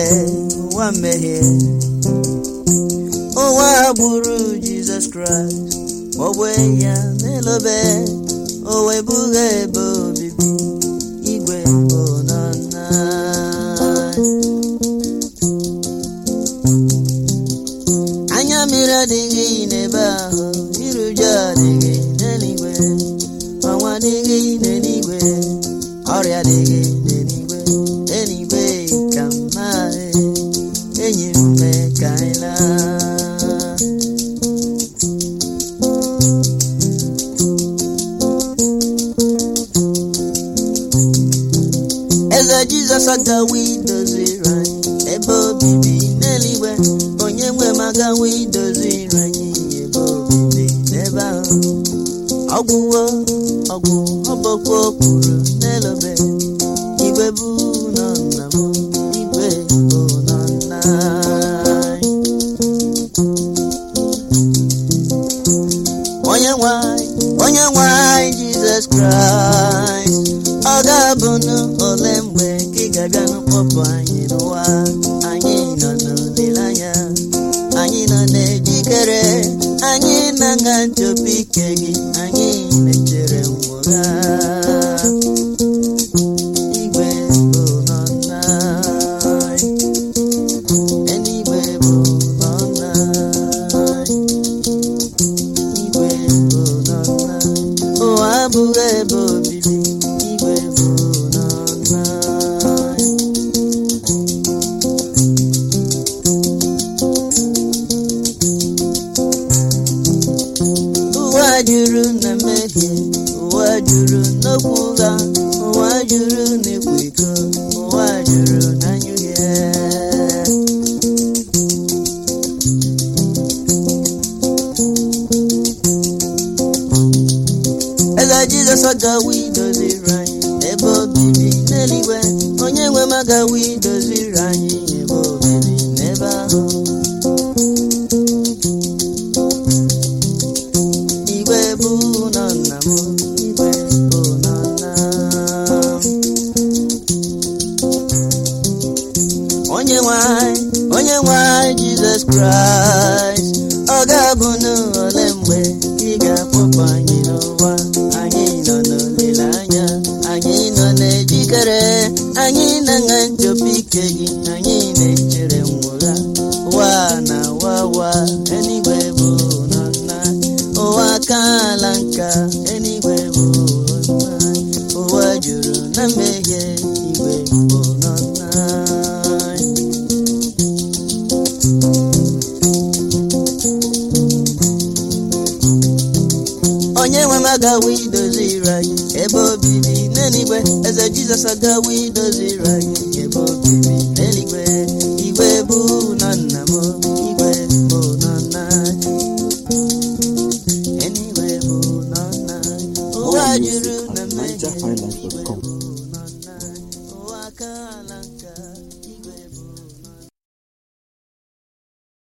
ụwa mmehie, ụwa gburu Jesus Christ, ogbe ya n'elobe, o webuga ebe obibi, igwe bụ nọnna. Anya mmiri adịghị n'ebe ahụ, iru uju adịghị n'eluigwe, ọnwa adịghị n'eluigwe, ọrịa adịghị n'eluigwe, eluigwe ka mma, enyi m mee ka anyị laa. Eze Jizọs agawa idoziri anyị ebe obibi n'eluigwe, onye nwe m agawa idoziri anyị ebe obibi n'ebe ahụ. Ọgwụwo ọgwụ ọbọkwa kwuru n'elobe, igwe bụ nọ nna m, igwe bụ nọ nna anyị. Onye nwe anyị Jesus Christ, ọ ga-abụnụ ole mgbe ka ị ga-abịa n'ụkpọpụ anyị n'ụwa. Anyị nọ n'olileanya, anyị nọ n'ejikere, anyị na-aṅa nchọpụ ike gị, anyị na-echere nwụgha. Igwe bụ nọnna anyị, eluigwe bụ nọnna anyị, igwe bụ nọnna anyị, ụwa abụghị ebe obibi, igwe bụ nọnna anyị. Ụwa juru na mmehie, ụwa juru n'okwu ụgha, ụwa juru n'ịkwa iko, ụwa juru na nyuhie. Eze Jizọs agawa idoziri anyị ebe obibi n'eluigwe, onye nwe m agawa idoziri anyị ebe obibi n'ebe ahụ. Igwe bụ nọ nna m, igwe bụ nọ nna m. Onye nwe anyị Jesus Christ, ọ ga-abụnụ ole mgbe ị ga-akpọpụ anyị n'ụwa. Anyị nọ n'olileanya, anyị nọ n'ejikere, anyị na-aṅa nchọpụ ike gị, anyị na-echere nwụgha. Ụwa na-awawa, eluigwe bụ nọnna, ụwa kaala nka, eluigwe bụ nọnna, ụwa juru na mmehie, igwe bụ nọnna. Onye nwe m agawa idoziri anyị ebe obibi n'eluigwe, Eze Jizọs agawa idoziri anyị ebe obibi n'eluigwe, igwe bụ nọ nna m, igwe bụ nọnna anyị, eluigwe bụ nọnna anyị, ụwa juru na mmehie.